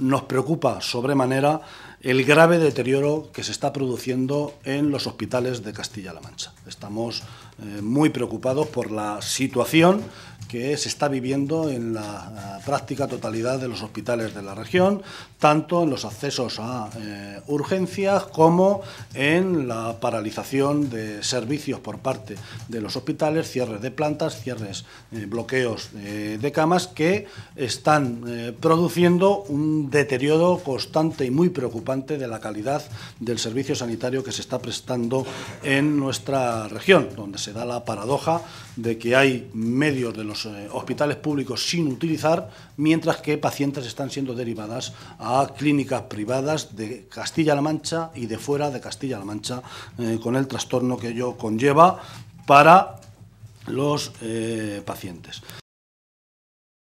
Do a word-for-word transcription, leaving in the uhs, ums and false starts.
nos preocupa sobremanera el grave deterioro que se está produciendo en los hospitales de Castilla-La Mancha. Estamos eh, muy preocupados por la situación que se está viviendo en la práctica totalidad de los hospitales de la región, tanto en los accesos a eh, urgencias como en la paralización de servicios por parte de los hospitales, cierres de plantas, cierres, eh, bloqueos eh, de camas que están eh, produciendo un deterioro constante y muy preocupante de la calidad del servicio sanitario que se está prestando en nuestra región, donde se da la paradoja de que hay medios de los eh, hospitales públicos sin utilizar, mientras que pacientes están siendo derivadas a clínicas privadas de Castilla-La Mancha y de fuera de Castilla-La Mancha, eh, con el trastorno que ello conlleva para los eh, pacientes.